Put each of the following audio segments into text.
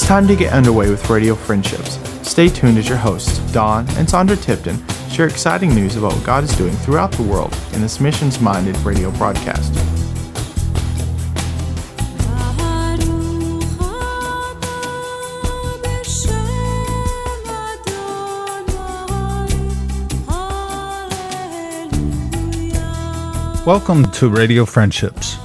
It's time to get underway with Radio Friendships. Stay tuned as your hosts, Don and Sandra Tipton, share exciting news about what God is doing throughout the world in this missions-minded radio broadcast. Welcome to Radio Friendships.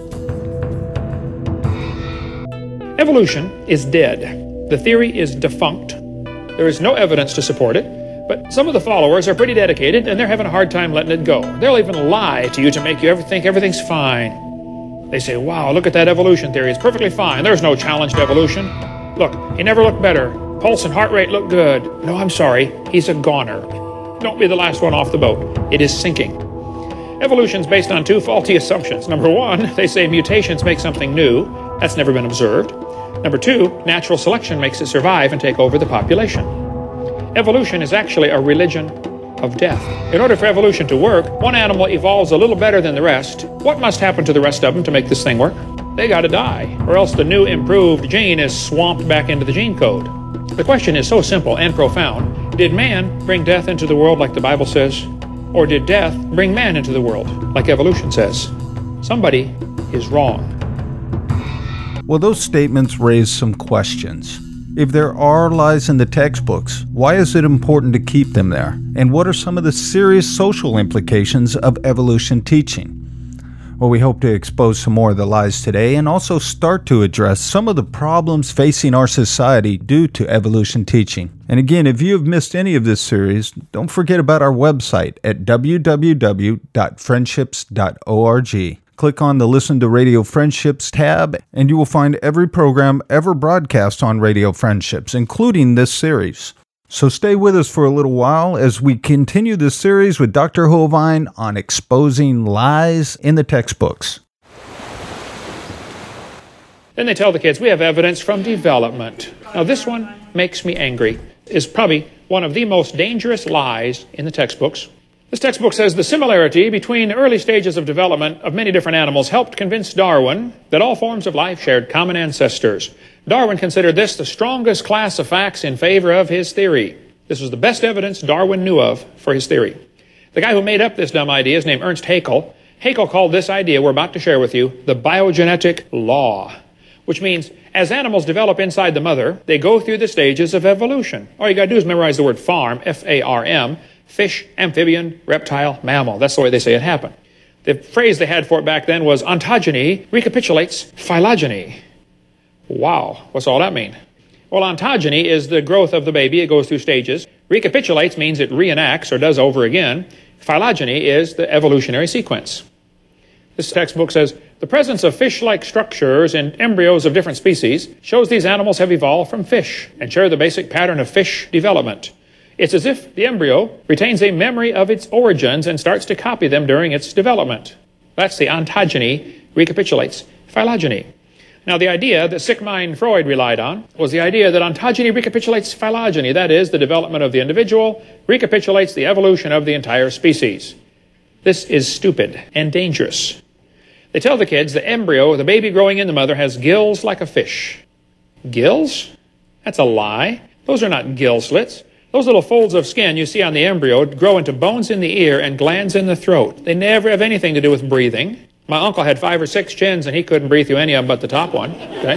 Evolution is dead. The theory is defunct. There is no evidence to support it, but some of the followers are pretty dedicated and they're having a hard time letting it go. They'll even lie to you to make you think everything's fine. They say, wow, look at that evolution theory. It's perfectly fine. There's no challenge to evolution. Look, he never looked better. Pulse and heart rate look good. No, I'm sorry. He's a goner. Don't be the last one off the boat. It is sinking. Evolution's based on two faulty assumptions. Number one, they say mutations make something new. That's never been observed. Number two, natural selection makes it survive and take over the population. Evolution is actually a religion of death. In order for evolution to work, one animal evolves a little better than the rest. What must happen to the rest of them to make this thing work? They gotta die, or else the new improved gene is swamped back into the gene code. The question is so simple and profound. Did man bring death into the world like the Bible says? Or did death bring man into the world, like evolution says? Somebody is wrong. Well, those statements raise some questions. If there are lies in the textbooks, why is it important to keep them there? And what are some of the serious social implications of evolution teaching? Well, we hope to expose some more of the lies today and also start to address some of the problems facing our society due to evolution teaching. And again, if you have missed any of this series, don't forget about our website at www.friendships.org. Click on the Listen to Radio Friendships tab, and you will find every program ever broadcast on Radio Friendships, including this series. So stay with us for a little while as we continue this series with Dr. Hovind on exposing lies in the textbooks. Then they tell the kids, we have evidence from development. Now this one makes me angry. It's probably one of the most dangerous lies in the textbooks. This textbook says the similarity between the early stages of development of many different animals helped convince Darwin that all forms of life shared common ancestors. Darwin considered this the strongest class of facts in favor of his theory. This was the best evidence Darwin knew of for his theory. The guy who made up this dumb idea is named Ernst Haeckel. Haeckel called this idea we're about to share with you the biogenetic law, which means as animals develop inside the mother, they go through the stages of evolution. All you got to do is memorize the word farm, F-A-R-M, fish, amphibian, reptile, mammal. That's the way they say it happened. The phrase they had for it back then was ontogeny recapitulates phylogeny. Wow, what's all that mean? Well, ontogeny is the growth of the baby. It goes through stages. Recapitulates means it reenacts or does over again. Phylogeny is the evolutionary sequence. This textbook says, the presence of fish-like structures in embryos of different species shows these animals have evolved from fish and share the basic pattern of fish development. It's as if the embryo retains a memory of its origins and starts to copy them during its development. That's the ontogeny recapitulates phylogeny. Now, the idea that Sigmund Freud relied on was the idea that ontogeny recapitulates phylogeny, that is, the development of the individual recapitulates the evolution of the entire species. This is stupid and dangerous. They tell the kids the embryo, the baby growing in the mother, has gills like a fish. Gills? That's a lie. Those are not gill slits. Those little folds of skin you see on the embryo grow into bones in the ear and glands in the throat. They never have anything to do with breathing. My uncle had 5 or 6 chins and he couldn't breathe through any of them but the top one.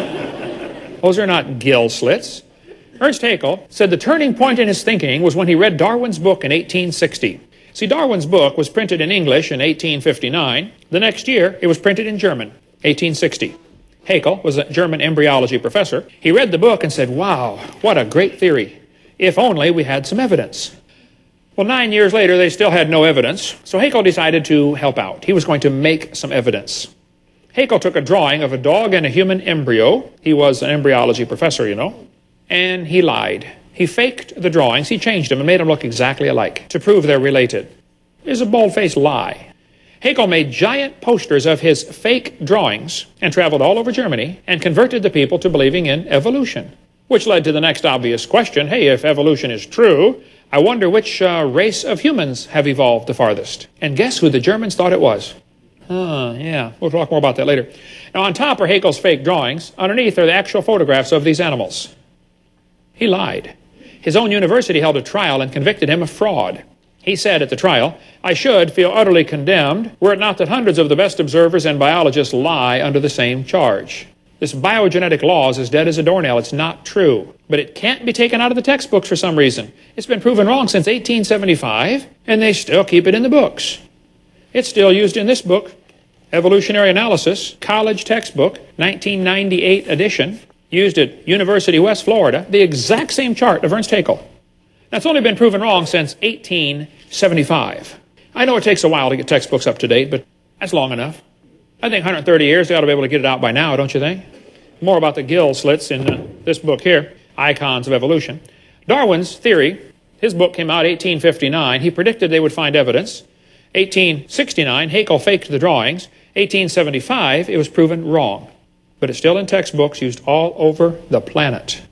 Okay? Those are not gill slits. Ernst Haeckel said the turning point in his thinking was when he read Darwin's book in 1860. See, Darwin's book was printed in English in 1859. The next year, it was printed in German, 1860. Haeckel was a German embryology professor. He read the book and said, wow, what a great theory. If only we had some evidence. Well, 9 years later, they still had no evidence, so Haeckel decided to help out. He was going to make some evidence. Haeckel took a drawing of a dog and a human embryo. He was an embryology professor, you know, and he lied. He faked the drawings, he changed them and made them look exactly alike to prove they're related. It was a bald-faced lie. Haeckel made giant posters of his fake drawings and traveled all over Germany and converted the people to believing in evolution, which led to the next obvious question. Hey, if evolution is true, I wonder which race of humans have evolved the farthest. And guess who the Germans thought it was? Yeah, we'll talk more about that later. Now, on top are Haeckel's fake drawings. Underneath are the actual photographs of these animals. He lied. His own university held a trial and convicted him of fraud. He said at the trial, "I should feel utterly condemned were it not that hundreds of the best observers and biologists lie under the same charge. This biogenetic law is as dead as a doornail. It's not true. But it can't be taken out of the textbooks for some reason. It's been proven wrong since 1875, and they still keep it in the books. It's still used in this book, Evolutionary Analysis, college textbook, 1998 edition, used at University West Florida, the exact same chart of Ernst Haeckel. That's only been proven wrong since 1875. I know it takes a while to get textbooks up to date, but that's long enough. I think 130 years, they ought to be able to get it out by now, don't you think? More about the gill slits in this book here, Icons of Evolution. Darwin's theory, his book came out 1859. He predicted they would find evidence. 1869, Haeckel faked the drawings. 1875, it was proven wrong. But it's still in textbooks used all over the planet.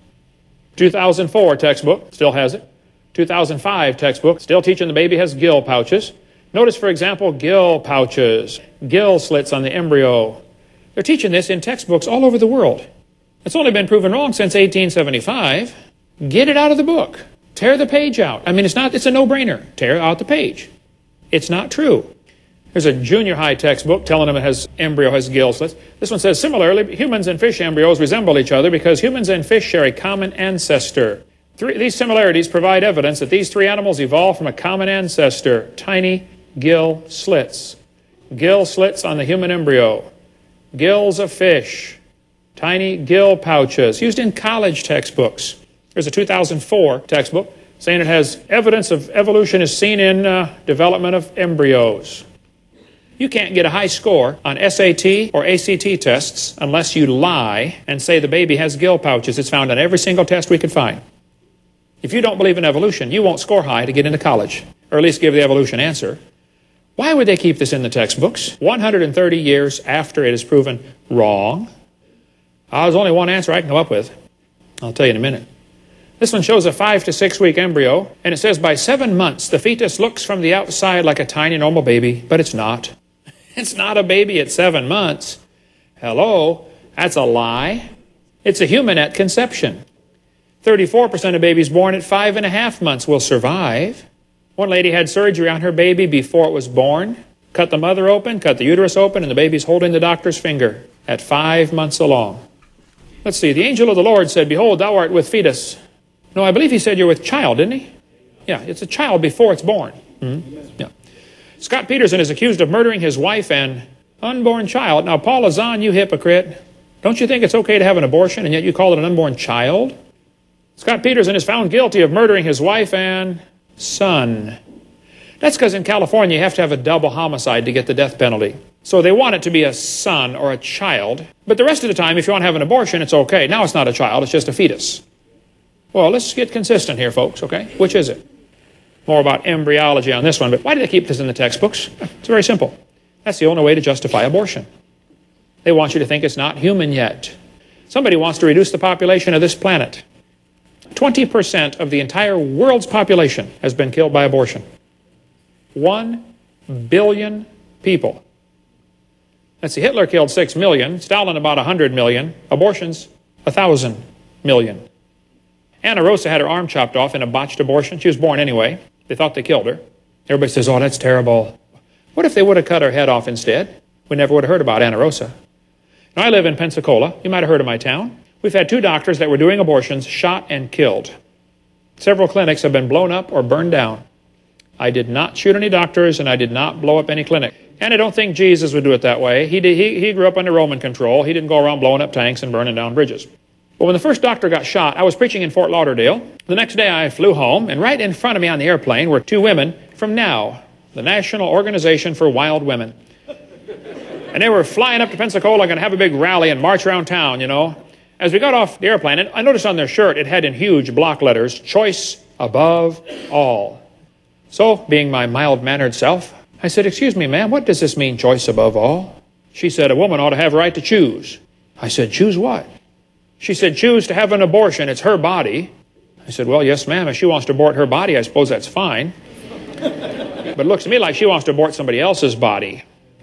2004 textbook, still has it. 2005 textbook, still teaching the baby has gill pouches. Notice, for example, gill pouches, gill slits on the embryo. They're teaching this in textbooks all over the world. It's only been proven wrong since 1875. Get it out of the book. Tear the page out. I mean, it's a no-brainer. Tear out the page. It's not true. There's a junior high textbook telling them embryo has gill slits. This one says, similarly, humans and fish embryos resemble each other because humans and fish share a common ancestor. These similarities provide evidence that these three animals evolved from a common ancestor, tiny gill slits. Gill slits on the human embryo. Gills of fish. Tiny gill pouches, used in college textbooks. There's a 2004 textbook saying it has evidence of evolution is seen in development of embryos. You can't get a high score on SAT or ACT tests unless you lie and say the baby has gill pouches. It's found on every single test we could find. If you don't believe in evolution, you won't score high to get into college, or at least give the evolution answer. Why would they keep this in the textbooks 130 years after it is proven wrong? There's only one answer I can come up with. I'll tell you in a minute. This one shows a 5 to 6 week embryo, and it says by 7 months the fetus looks from the outside like a tiny normal baby, but it's not. It's not a baby at 7 months. Hello, that's a lie. It's a human at conception. 34% of babies born at 5.5 months will survive. One lady had surgery on her baby before it was born. Cut the mother open, cut the uterus open, and the baby's holding the doctor's finger at 5 months along. Let's see, the angel of the Lord said, "Behold, thou art with fetus." No, I believe he said you're with child, didn't he? Yeah, it's a child before it's born. Yeah. Scott Peterson is accused of murdering his wife and unborn child. Now, Paul Azan, you hypocrite. Don't you think it's okay to have an abortion, and yet you call it an unborn child? Scott Peterson is found guilty of murdering his wife and son. That's because in California you have to have a double homicide to get the death penalty. So they want it to be a son or a child. But the rest of the time, if you want to have an abortion, it's okay. Now it's not a child, it's just a fetus. Well, let's get consistent here, folks, okay? Which is it? More about embryology on this one, but why do they keep this in the textbooks? It's very simple. That's the only way to justify abortion. They want you to think it's not human yet. Somebody wants to reduce the population of this planet. 20% of the entire world's population has been killed by abortion. 1 billion people. Let's see, Hitler killed 6 million, Stalin about 100 million, abortions 1,000 million. Anna Rosa had her arm chopped off in a botched abortion. She was born anyway. They thought they killed her. Everybody says, oh, that's terrible. What if they would have cut her head off instead? We never would have heard about Anna Rosa. Now, I live in Pensacola. You might have heard of my town. We've had 2 doctors that were doing abortions shot and killed. Several clinics have been blown up or burned down. I did not shoot any doctors, and I did not blow up any clinic. And I don't think Jesus would do it that way. He grew up under Roman control. He didn't go around blowing up tanks and burning down bridges. But when the first doctor got shot, I was preaching in Fort Lauderdale. The next day I flew home, and right in front of me on the airplane were 2 women from NOW, the National Organization for Wild Women. And they were flying up to Pensacola, going to have a big rally and march around town, you know. As we got off the airplane, I noticed on their shirt it had in huge block letters, "Choice above all." So, being my mild-mannered self, I said, "Excuse me, ma'am, what does this mean, choice above all?" She said, "A woman ought to have a right to choose." I said, "Choose what?" She said, "Choose to have an abortion. It's her body." I said, "Well, yes, ma'am. If she wants to abort her body, I suppose that's fine. But it looks to me like she wants to abort somebody else's body."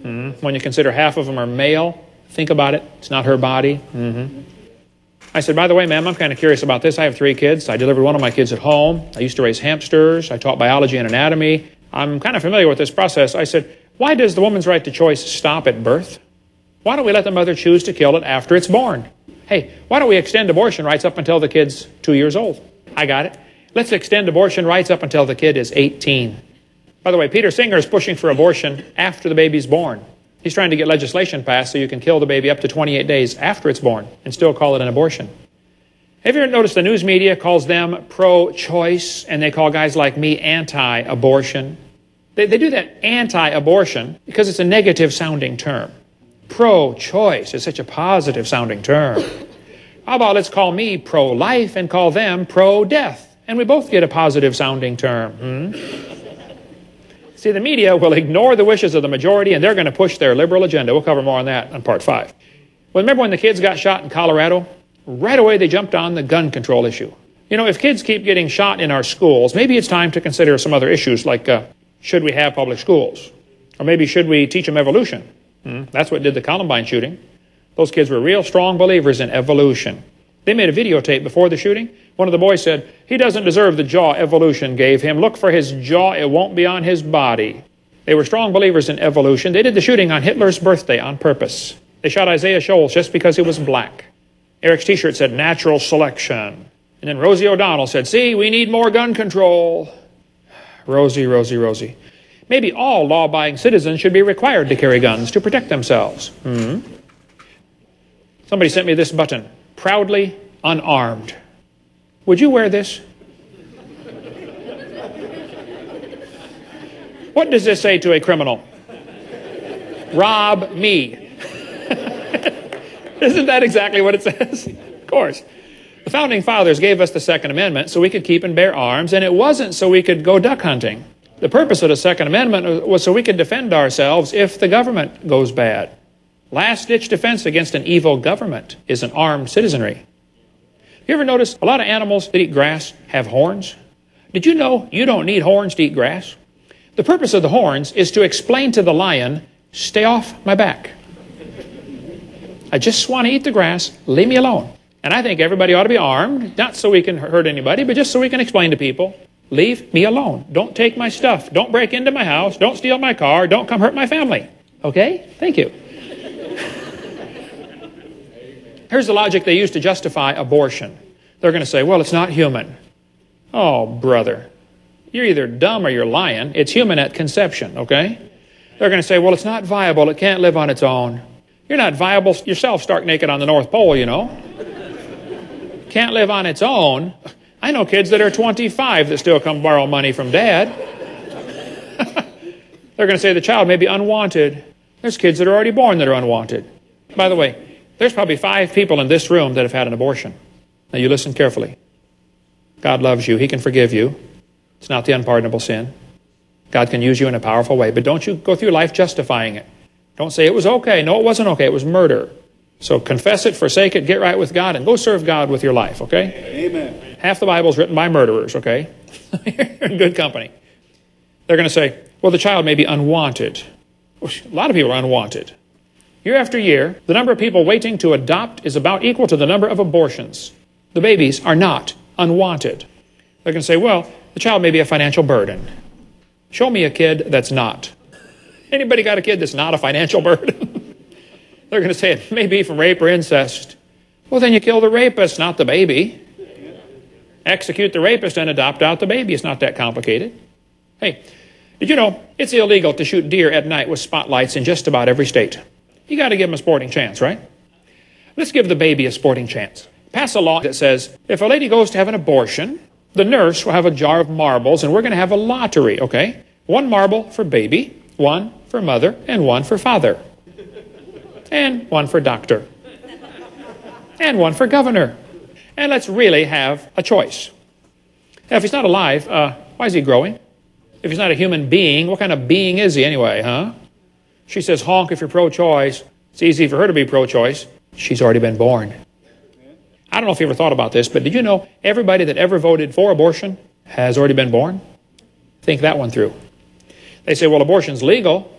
When you consider half of them are male, think about it. It's not her body. I said, by the way, ma'am, I'm kind of curious about this. I have 3 kids. I delivered one of my kids at home. I used to raise hamsters. I taught biology and anatomy. I'm kind of familiar with this process. I said, why does the woman's right to choice stop at birth? Why don't we let the mother choose to kill it after it's born? Hey, why don't we extend abortion rights up until the kid's 2 years old? I got it. Let's extend abortion rights up until the kid is 18. By the way, Peter Singer is pushing for abortion after the baby's born. He's trying to get legislation passed so you can kill the baby up to 28 days after it's born and still call it an abortion. Have you ever noticed the news media calls them pro-choice and they call guys like me anti-abortion? They do that anti-abortion because it's a negative-sounding term. Pro-choice is such a positive-sounding term. How about let's call me pro-life and call them pro-death, and we both get a positive-sounding term. See, the media will ignore the wishes of the majority, and they're going to push their liberal agenda. We'll cover more on that on Part 5. Well, remember when the kids got shot in Colorado? Right away they jumped on the gun control issue. You know, if kids keep getting shot in our schools, maybe it's time to consider some other issues like should we have public schools? Or maybe should we teach them evolution? That's what did the Columbine shooting. Those kids were real strong believers in evolution. They made a videotape before the shooting. One of the boys said, he doesn't deserve the jaw evolution gave him. Look for his jaw, it won't be on his body. They were strong believers in evolution. They did the shooting on Hitler's birthday on purpose. They shot Isaiah Shoals just because he was black. Eric's t-shirt said natural selection. And then Rosie O'Donnell said, see, we need more gun control. Rosie. Maybe all law-abiding citizens should be required to carry guns to protect themselves. Somebody sent me this button, proudly unarmed. Would you wear this? What does this say to a criminal? Rob me. Isn't that exactly what it says? Of course. The Founding Fathers gave us the Second Amendment so we could keep and bear arms, and it wasn't so we could go duck hunting. The purpose of the Second Amendment was so we could defend ourselves if the government goes bad. Last-ditch defense against an evil government is an armed citizenry. You ever notice a lot of animals that eat grass have horns? Did you know you don't need horns to eat grass? The purpose of the horns is to explain to the lion, stay off my back. I just want to eat the grass, leave me alone. And I think everybody ought to be armed, not so we can hurt anybody, but just so we can explain to people, leave me alone. Don't take my stuff. Don't break into my house. Don't steal my car. Don't come hurt my family. Okay? Thank you. Here's the logic they use to justify abortion. They're going to say, well, it's not human. Oh, brother. You're either dumb or you're lying. It's human at conception, okay? They're going to say, well, it's not viable. It can't live on its own. You're not viable yourself, stark naked on the North Pole, you know. Can't live on its own. I know kids that are 25 that still come borrow money from dad. They're going to say the child may be unwanted. There's kids that are already born that are unwanted. By the way, there's probably 5 people in this room that have had an abortion. Now you listen carefully. God loves you. He can forgive you. It's not the unpardonable sin. God can use you in a powerful way. But don't you go through life justifying it. Don't say it was okay. No, it wasn't okay. It was murder. So confess it, forsake it, get right with God, and go serve God with your life, okay? Amen. Half the Bible is written by murderers, okay? You're in good company. They're going to say, well, the child may be unwanted. A lot of people are unwanted. Year after year, the number of people waiting to adopt is about equal to the number of abortions. The babies are not unwanted. They're going to say, well, the child may be a financial burden. Show me a kid that's not. Anybody got a kid that's not a financial burden? They're going to say it may be from rape or incest. Well, then you kill the rapist, not the baby. Execute the rapist and adopt out the baby. It's not that complicated. Hey, did you know it's illegal to shoot deer at night with spotlights in just about every state? You got to give them a sporting chance, right? Let's give the baby a sporting chance. Pass a law that says if a lady goes to have an abortion, the nurse will have a jar of marbles and we're going to have a lottery, okay? 1 marble for baby, 1 for mother, and 1 for father. And 1 for doctor. And 1 for governor. And let's really have a choice. Now, if he's not alive, why is he growing? If he's not a human being, what kind of being is he anyway, huh? She says, honk if you're pro-choice. It's easy for her to be pro-choice. She's already been born. I don't know if you ever thought about this, but did you know everybody that ever voted for abortion has already been born? Think that one through. They say, well, abortion's legal.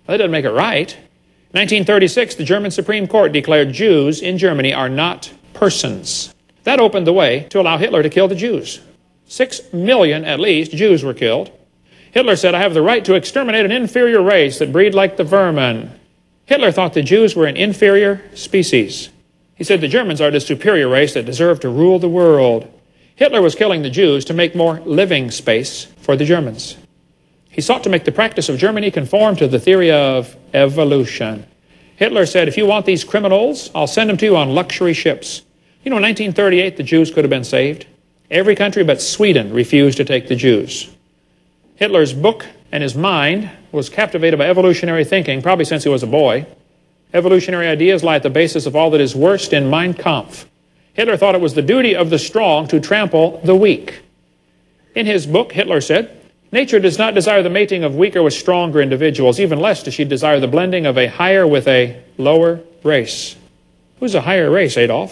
Well, that doesn't make it right. 1936, the German Supreme Court declared Jews in Germany are not persons. That opened the way to allow Hitler to kill the Jews. 6 million, at least, Jews were killed. Hitler said, I have the right to exterminate an inferior race that breed like the vermin. Hitler thought the Jews were an inferior species. He said the Germans are the superior race that deserve to rule the world. Hitler was killing the Jews to make more living space for the Germans. He sought to make the practice of Germany conform to the theory of evolution. Hitler said, if you want these criminals, I'll send them to you on luxury ships. You know, in 1938, the Jews could have been saved. Every country but Sweden refused to take the Jews. Hitler's book and his mind was captivated by evolutionary thinking, probably since he was a boy. Evolutionary ideas lie at the basis of all that is worst in Mein Kampf. Hitler thought it was the duty of the strong to trample the weak. In his book, Hitler said, nature does not desire the mating of weaker with stronger individuals, even less does she desire the blending of a higher with a lower race. Who's a higher race, Adolf?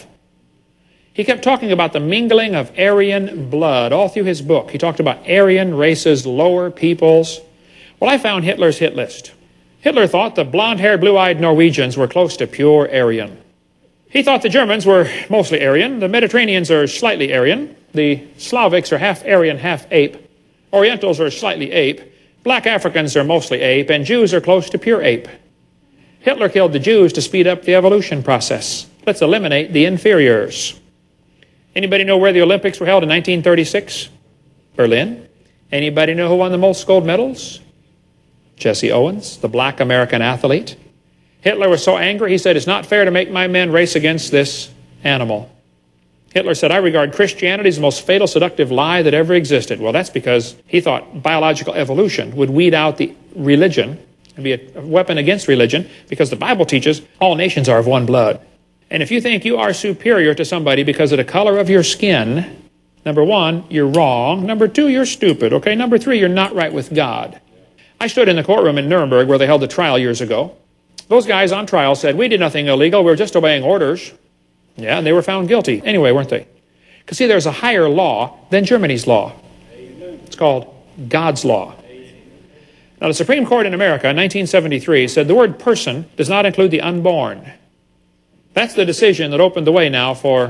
He kept talking about the mingling of Aryan blood all through his book. He talked about Aryan races, lower peoples. Well, I found Hitler's hit list. Hitler thought the blonde-haired, blue-eyed Norwegians were close to pure Aryan. He thought the Germans were mostly Aryan. The Mediterraneans are slightly Aryan. The Slavics are half Aryan, half ape. Orientals are slightly ape. Black Africans are mostly ape. And Jews are close to pure ape. Hitler killed the Jews to speed up the evolution process. Let's eliminate the inferiors. Anybody know where the Olympics were held in 1936? Berlin. Anybody know who won the most gold medals? Jesse Owens, the black American athlete. Hitler was so angry, he said, it's not fair to make my men race against this animal. Hitler said, I regard Christianity as the most fatal, seductive lie that ever existed. Well, that's because he thought biological evolution would weed out the religion and be a weapon against religion, because the Bible teaches all nations are of one blood. And if you think you are superior to somebody because of the color of your skin, number one, you're wrong. Number two, you're stupid. Okay, number three, you're not right with God. I stood in the courtroom in Nuremberg where they held the trial years ago. Those guys on trial said, we did nothing illegal, we were just obeying orders. Yeah, and they were found guilty anyway, weren't they? Because see, there's a higher law than Germany's law. It's called God's law. Now, the Supreme Court in America in 1973 said the word person does not include the unborn. That's the decision that opened the way now for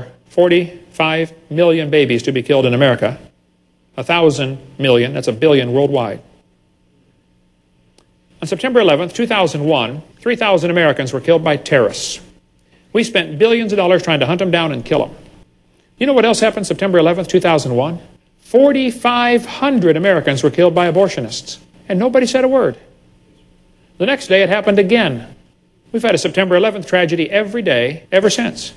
45 million babies to be killed in America. 1,000 million, that's a billion worldwide. On September 11th, 2001, 3,000 Americans were killed by terrorists. We spent billions of dollars trying to hunt them down and kill them. You know what else happened September 11th, 2001? 4,500 Americans were killed by abortionists, and nobody said a word. The next day it happened again. We've had a September 11th tragedy every day ever since.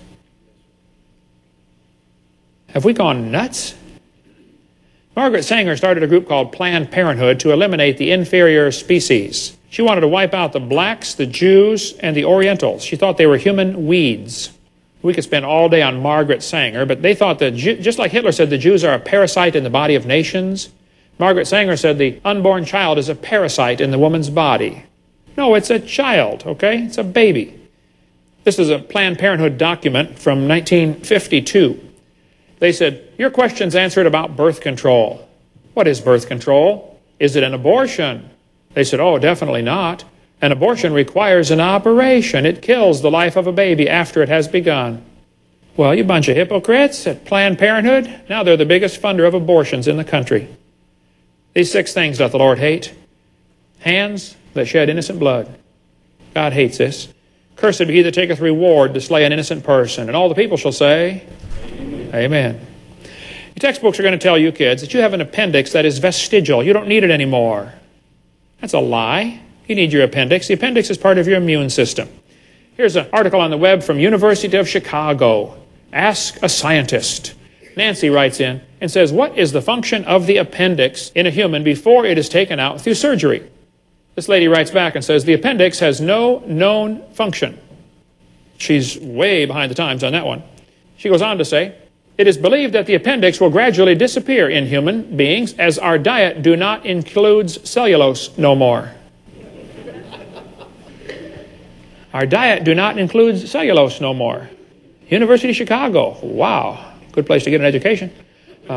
Have we gone nuts? Margaret Sanger started a group called Planned Parenthood to eliminate the inferior species. She wanted to wipe out the blacks, the Jews, and the Orientals. She thought they were human weeds. We could spend all day on Margaret Sanger, but they thought that, just like Hitler said the Jews are a parasite in the body of nations, Margaret Sanger said the unborn child is a parasite in the woman's body. No, it's a child, okay? It's a baby. This is a Planned Parenthood document from 1952. They said, your question's answered about birth control. What is birth control? Is it an abortion? They said, oh, definitely not. An abortion requires an operation. It kills the life of a baby after it has begun. Well, you bunch of hypocrites at Planned Parenthood. Now they're the biggest funder of abortions in the country. These 6 things doth the Lord hate. Hands that shed innocent blood. God hates this. Cursed be he that taketh reward to slay an innocent person. And all the people shall say, Amen. Your textbooks are going to tell you, kids, that you have an appendix that is vestigial. You don't need it anymore. That's a lie. You need your appendix. The appendix is part of your immune system. Here's an article on the web from University of Chicago. Ask a scientist. Nancy writes in and says, what is the function of the appendix in a human before it is taken out through surgery? This lady writes back and says, the appendix has no known function. She's way behind the times on that one. She goes on to say, it is believed that the appendix will gradually disappear in human beings as our diet do not includes cellulose no more. Our diet do not include cellulose no more. University of Chicago. Wow. Good place to get an education.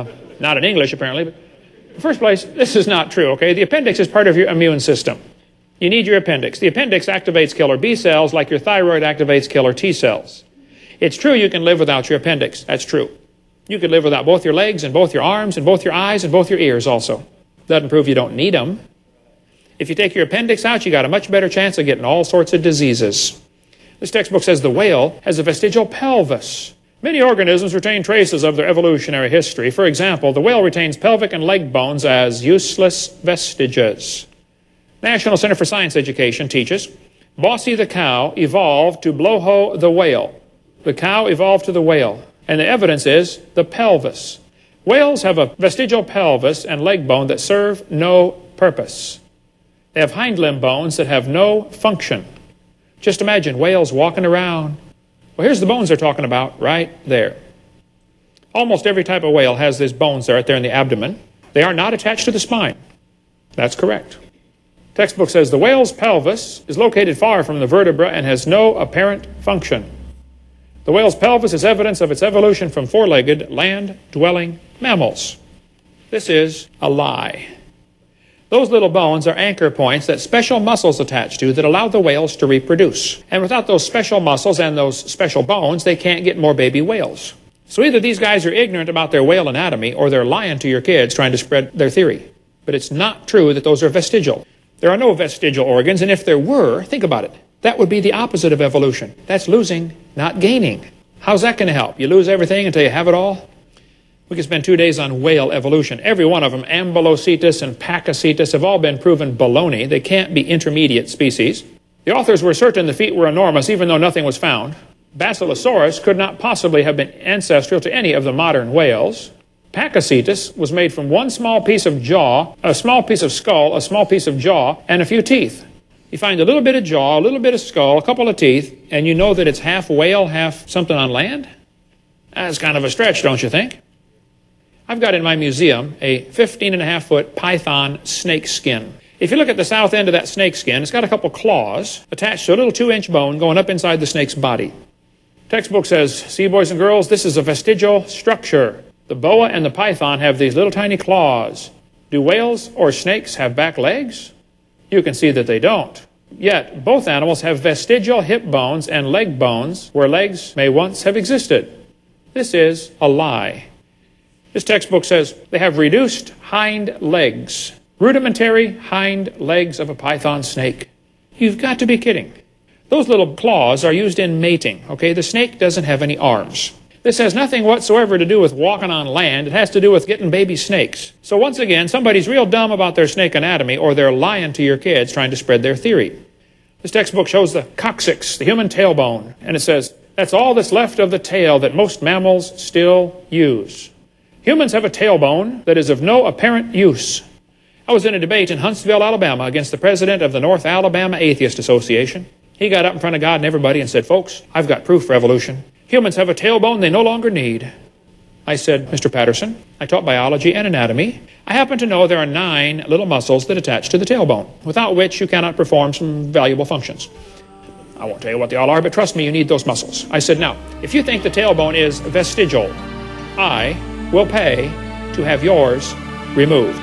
Not in English, apparently. But in the first place, this is not true, okay? The appendix is part of your immune system. You need your appendix. The appendix activates killer B cells like your thyroid activates killer T cells. It's true you can live without your appendix. That's true. You could live without both your legs and both your arms and both your eyes and both your ears also. Doesn't prove you don't need them. If you take your appendix out, you got a much better chance of getting all sorts of diseases. This textbook says the whale has a vestigial pelvis. Many organisms retain traces of their evolutionary history. For example, the whale retains pelvic and leg bones as useless vestiges. National Center for Science Education teaches, Bossy the cow evolved to blowho the whale. The cow evolved to the whale. And the evidence is the pelvis. Whales have a vestigial pelvis and leg bone that serve no purpose. They have hind limb bones that have no function. Just imagine whales walking around. Well, here's the bones they're talking about right there. Almost every type of whale has these bones right there in the abdomen. They are not attached to the spine. That's correct. Textbook says the whale's pelvis is located far from the vertebra and has no apparent function. The whale's pelvis is evidence of its evolution from four-legged, land-dwelling mammals. This is a lie. Those little bones are anchor points that special muscles attach to that allow the whales to reproduce. And without those special muscles and those special bones, they can't get more baby whales. So either these guys are ignorant about their whale anatomy or they're lying to your kids trying to spread their theory. But it's not true that those are vestigial. There are no vestigial organs, and if there were, think about it, that would be the opposite of evolution. That's losing, not gaining. How's that going to help? You lose everything until you have it all? We could spend 2 days on whale evolution. Every one of them, Ambulocetus and Pakicetus, have all been proven baloney. They can't be intermediate species. The authors were certain the feet were enormous, even though nothing was found. Basilosaurus could not possibly have been ancestral to any of the modern whales. Pakicetus was made from one small piece of jaw, a small piece of skull, a small piece of jaw, and a few teeth. You find a little bit of jaw, a little bit of skull, a couple of teeth, and you know that it's half whale, half something on land? That's kind of a stretch, don't you think? I've got in my museum a 15.5-foot python snake skin. If you look at the south end of that snake skin, it's got a couple claws attached to a little 2-inch bone going up inside the snake's body. Textbook says, see, boys and girls, this is a vestigial structure. The boa and the python have these little tiny claws. Do whales or snakes have back legs? You can see that they don't. Yet, both animals have vestigial hip bones and leg bones where legs may once have existed. This is a lie. This textbook says they have reduced hind legs, rudimentary hind legs of a python snake. You've got to be kidding. Those little claws are used in mating, okay? The snake doesn't have any arms. This has nothing whatsoever to do with walking on land. It has to do with getting baby snakes. So once again, somebody's real dumb about their snake anatomy, or they're lying to your kids trying to spread their theory. This textbook shows the coccyx, the human tailbone, and it says, that's all that's left of the tail that most mammals still use. Humans have a tailbone that is of no apparent use. I was in a debate in Huntsville, Alabama, against the president of the North Alabama Atheist Association. He got up in front of God and everybody and said, folks, I've got proof for evolution. Humans have a tailbone they no longer need. I said, Mr. Patterson, I taught biology and anatomy. I happen to know there are 9 little muscles that attach to the tailbone, without which you cannot perform some valuable functions. I won't tell you what they all are, but trust me, you need those muscles. I said, now, if you think the tailbone is vestigial, I will pay to have yours removed.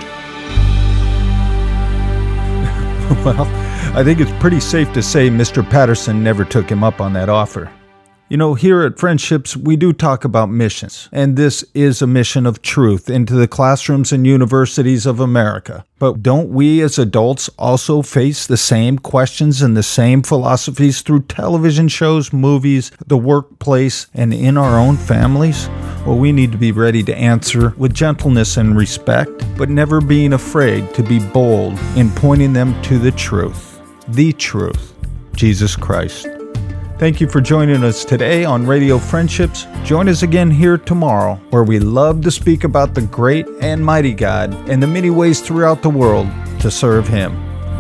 Well, I think it's pretty safe to say Mr. Patterson never took him up on that offer. You know, here at Friendships, we do talk about missions, and this is a mission of truth into the classrooms and universities of America. But don't we as adults also face the same questions and the same philosophies through television shows, movies, the workplace, and in our own families? Well, we need to be ready to answer with gentleness and respect, but never being afraid to be bold in pointing them to the truth, Jesus Christ. Thank you for joining us today on Radio Friendships. Join us again here tomorrow, where we love to speak about the great and mighty God and the many ways throughout the world to serve Him.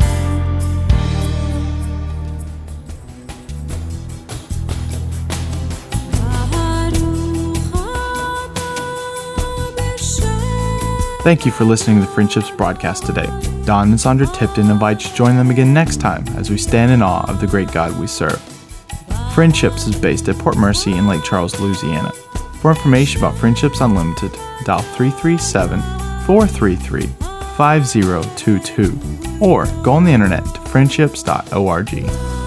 Thank you for listening to the Friendships broadcast today. Don and Sandra Tipton invite you to join them again next time as we stand in awe of the great God we serve. Friendships is based at Port Mercy in Lake Charles, Louisiana. For information about Friendships Unlimited, dial 337-433-5022. or go on the internet to friendships.org.